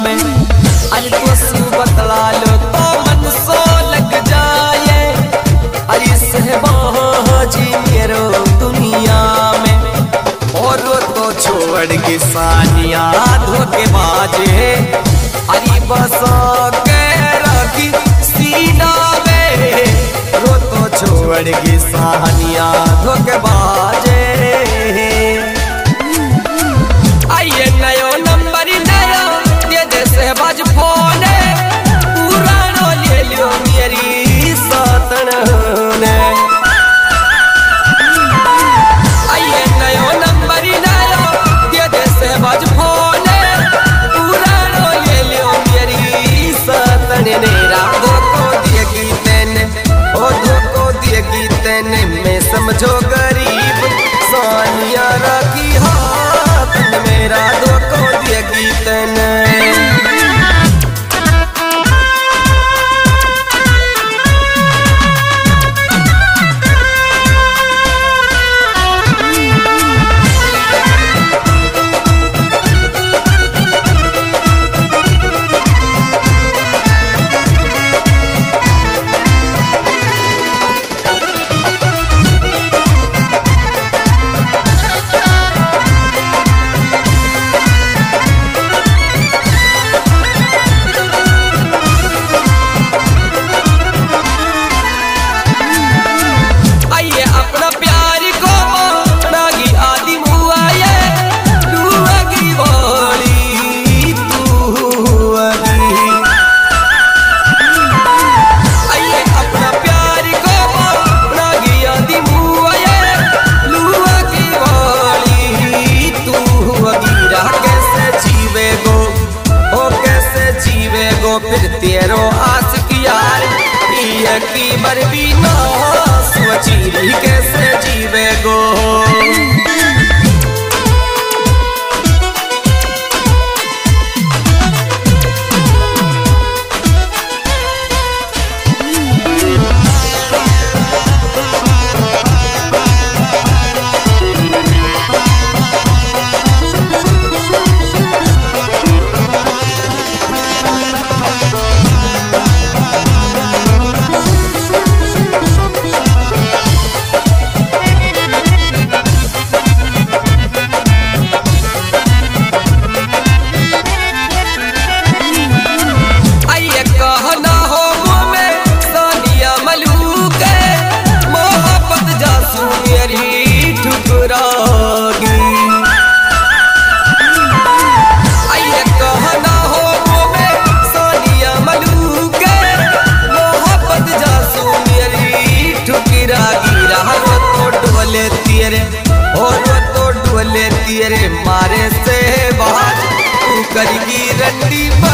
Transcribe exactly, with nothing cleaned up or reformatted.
अरे तो बतला लो तो मन सो लग जाए। अरे सहबाजी मेरो दुनिया में और तो छोड़ के सानिया धोखे बाजे। अरे बस के रखी सीना में रो तो छोड़ के सानिया धोखे बाजे। आइए नयो नंबर नया दे दे सहबाज फोन पुरानो ले लियो मेरी सातन ने। आइए नयो नंबर नया दे दे सहबाज फोन पुरानो ले लियो मेरी सातन ने। राधो को दिएगी तेने ओ धोखो दिएगी तेने मैं समझो गरीब सानिया रखी हाथ मेरा धोखो दिएगी तेने। फिर तेरो आस की यार ये की बरबी ना सोचीरी कैसे जीवे गो। तेरे मारे से बात तू करेगी रंडी।